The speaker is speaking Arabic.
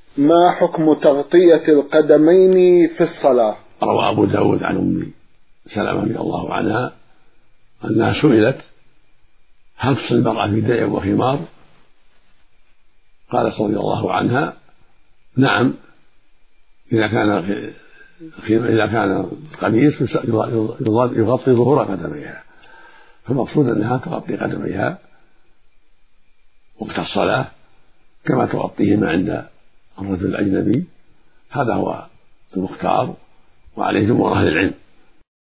ما حكم تغطية القدمين في الصلاة؟ روى أبو داود عن أم سلمة رضي الله عنها أنها سئلت هل تصلي المرأة في درع وخمار؟ قالت رضي الله عنها نعم، إذا كان القميص يغطي ظهور قدميها، فالمقصود أنها تغطي قدميها وقت الصلاة كما تغطيهما عند الرجل الأجنبي. هذا هو المختار وعليه جمهور أهل العلم.